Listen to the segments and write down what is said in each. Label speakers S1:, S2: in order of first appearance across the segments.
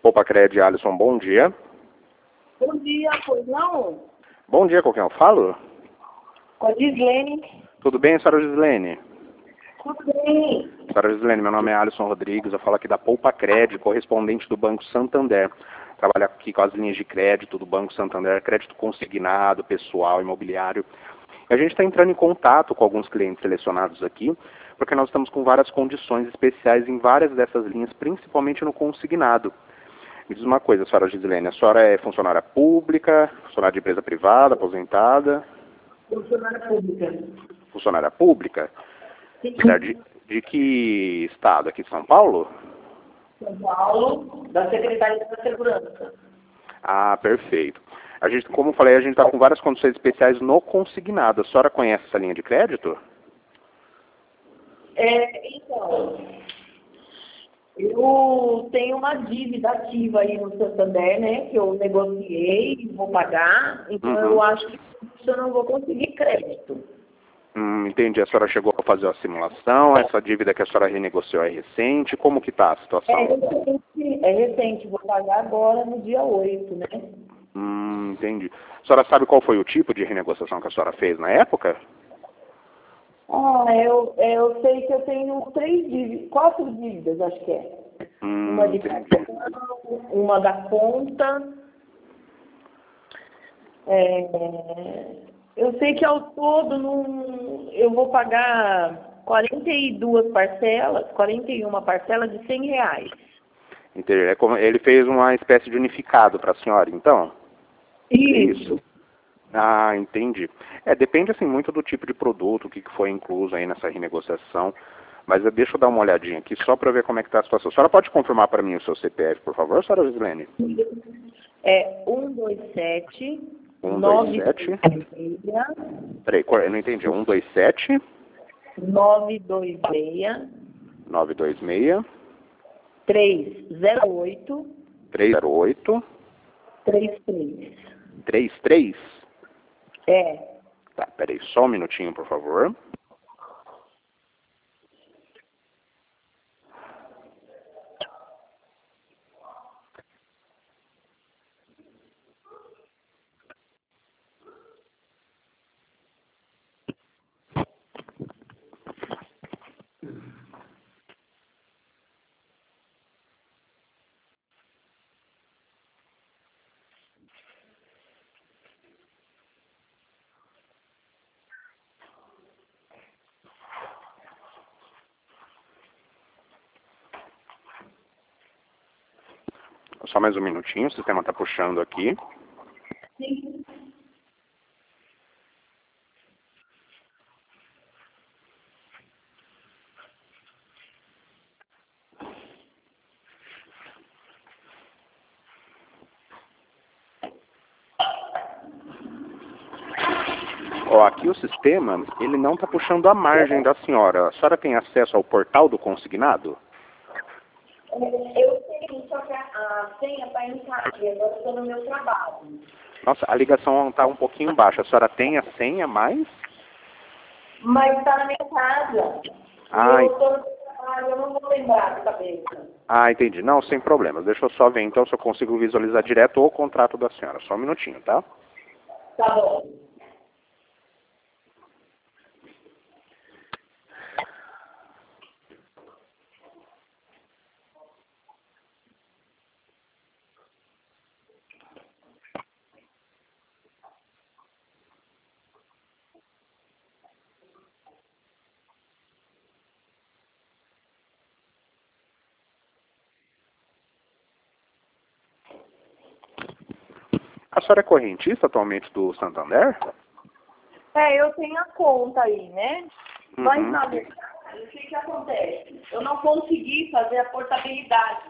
S1: Opa, Cred, Alisson, bom dia.
S2: Bom dia, pois não?
S1: Bom dia, com quem eu falo?
S2: Com a Gislene.
S1: Tudo bem, senhora Gislene?
S2: Tudo bem.
S1: Senhora Gislene, meu nome é Alisson Rodrigues, eu falo aqui da Poupa Cred, correspondente do Banco Santander. Trabalho aqui com as linhas de crédito do Banco Santander, crédito consignado, pessoal, imobiliário. E a gente está entrando em contato com alguns clientes selecionados aqui, porque nós estamos com várias condições especiais em várias dessas linhas, principalmente no consignado. Me diz uma coisa, senhora Gislene, a senhora é funcionária pública, funcionária de empresa privada, aposentada?
S2: Funcionária pública.
S1: Funcionária pública?
S2: Sim.
S1: De que estado? Aqui de São Paulo?
S2: São Paulo, da Secretaria da Segurança.
S1: Ah, perfeito. A gente, como eu falei, a gente está com várias condições especiais no consignado. A senhora conhece essa linha de crédito?
S2: Então, eu tenho uma dívida ativa aí no Santander, né, que eu negociei e vou pagar, então eu acho que eu não vou conseguir crédito.
S1: Entendi. A senhora chegou a fazer a simulação, essa dívida que a senhora renegociou é recente, como que está a situação?
S2: É recente, vou pagar agora no dia 8, né?
S1: Entendi. A senhora sabe qual foi o tipo de renegociação que a senhora fez na época?
S2: Eu sei que eu tenho 4 dívidas, acho que é. Uma de cartão, uma da conta. Eu sei que ao todo eu vou pagar 41 parcelas de R$100.
S1: Entendi. Ele fez uma espécie de unificado para a senhora, então?
S2: Isso.
S1: Ah, entendi. Depende assim muito do tipo de produto, o que foi incluso aí nessa renegociação. Mas deixa eu dar uma olhadinha aqui só para ver como é que está a situação. A senhora pode confirmar para mim o seu CPF, por favor, senhora Gislene?
S2: É 127
S1: 127. Peraí, eu não entendi. 127
S2: 926
S1: 926
S2: 308
S1: 308
S2: 33.
S1: 33? Tá, peraí, só um minutinho, por favor. Só mais um minutinho, o sistema está puxando aqui.
S2: Sim.
S1: Ó, aqui o sistema, ele não está puxando a margem da senhora. A senhora tem acesso ao portal do consignado?
S2: Eu tenho, só que a senha está em casa, agora eu estou no meu trabalho.
S1: Nossa, a ligação está um pouquinho baixa. A senhora tem a senha, mas...
S2: Mas está na minha casa.
S1: Ah,
S2: eu estou no meu trabalho, eu não vou lembrar de cabeça.
S1: Ah, entendi. Não, sem problemas. Deixa eu só ver então se eu consigo visualizar direto o contrato da senhora. Só um minutinho, tá?
S2: Tá bom.
S1: A senhora é correntista atualmente do Santander?
S2: Eu tenho a conta aí, né? Mas, na verdade, o que acontece? Eu não consegui fazer a portabilidade.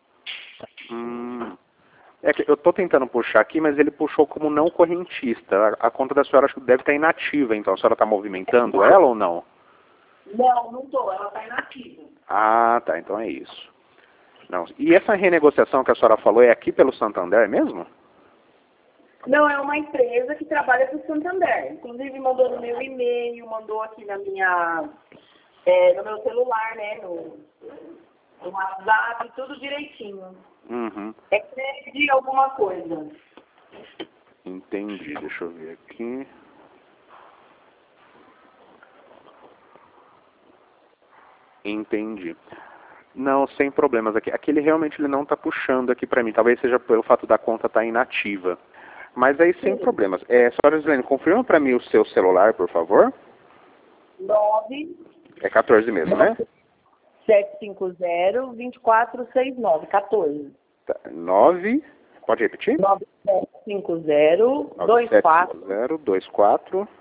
S1: É que eu estou tentando puxar aqui, mas ele puxou como não correntista. A conta da senhora acho que deve estar inativa, então. A senhora está movimentando ela ou não?
S2: Não, não estou. Ela está inativa.
S1: Ah, tá. Então é isso. Não. E essa renegociação que a senhora falou é aqui pelo Santander mesmo?
S2: Não, é uma empresa que trabalha para o Santander. Inclusive mandou no meu e-mail, mandou aqui na minha, no meu celular, né? O WhatsApp, tudo direitinho.
S1: Uhum.
S2: É crédito alguma coisa.
S1: Entendi, deixa eu ver aqui. Entendi. Não, sem problemas aqui. Aqui ele realmente ele não está puxando aqui para mim. Talvez seja pelo fato da conta estar inativa. Mas aí sem problemas. Senhora Gislene, confirma para mim o seu celular, por favor.
S2: 9
S1: É 14 mesmo, né?
S2: 750-2469, 14.
S1: Tá, 9, pode repetir?
S2: 9750-2469.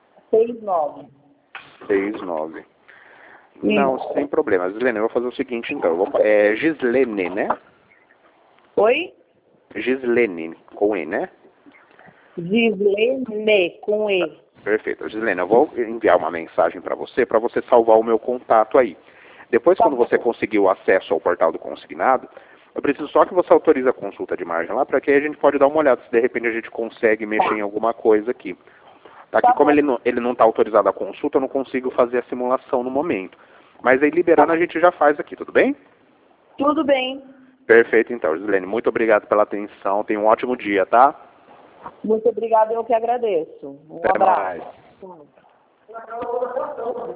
S1: 9750-2469. Não, sem problemas. Gislene, eu vou fazer o seguinte então. Gislene, né?
S2: Oi?
S1: Gislene, com E, né?
S2: Gislene, com E.
S1: Perfeito. Gislene, eu vou enviar uma mensagem para você salvar o meu contato aí. Depois, quando você conseguir o acesso ao portal do consignado, eu preciso só que você autorize a consulta de margem lá, para que aí a gente pode dar uma olhada se de repente a gente consegue mexer em alguma coisa aqui. Aqui, como ele não está autorizado a consulta, eu não consigo fazer a simulação no momento. Mas aí, liberando, a gente já faz aqui, tudo bem?
S2: Tudo bem.
S1: Perfeito, então, Gislene. Muito obrigado pela atenção. Tenha um ótimo dia, tá?
S2: Muito obrigada, eu que agradeço. Um
S1: Até
S2: abraço.
S1: mais.